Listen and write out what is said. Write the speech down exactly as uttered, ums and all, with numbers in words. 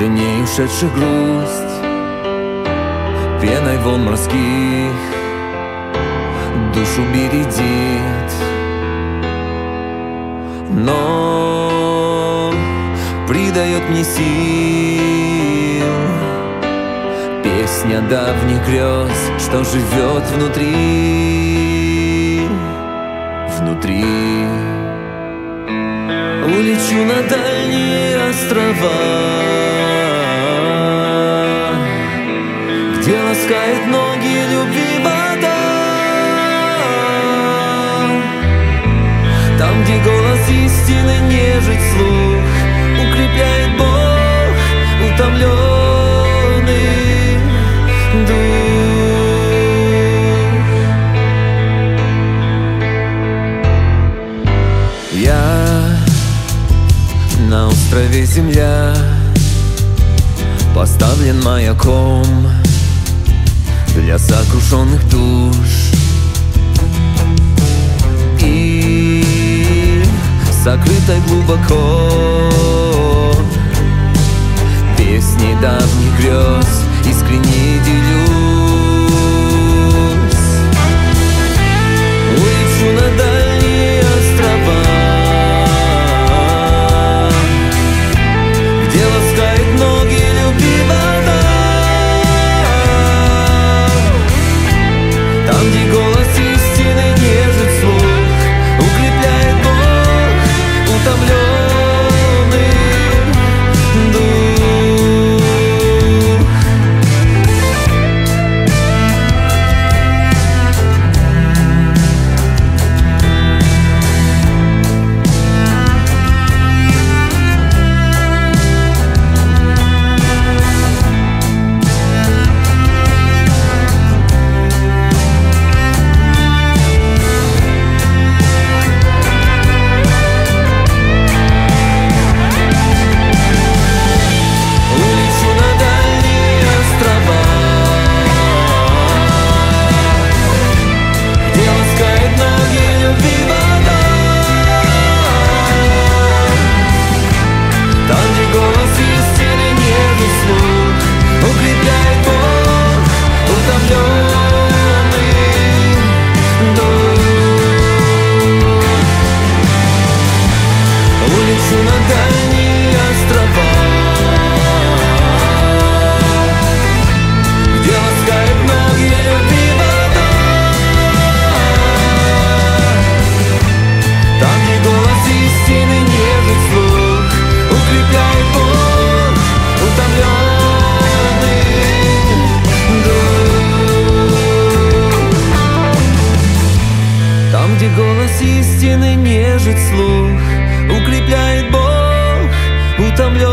дней ушедших грусть, пеной волн морских душу бередит. Но придает мне сил песня давних грез, что живет внутри, внутри. Улечу на дальние острова, где ласкает ноги любви вода, там, где голос истины нежит слух, укрепляет Бог утомленный дух. Я на острове земля поставлен маяком для сокрушенных душ, и сокрытой глубоко песней давних грез искренне делюсь. Улечу на дальние острова, где ласкает ноги любви вода, там, где голос истины нежит слух, укрепляет Бог утомленный дух. Голос истины нежит слух, укрепляет Бог утомленный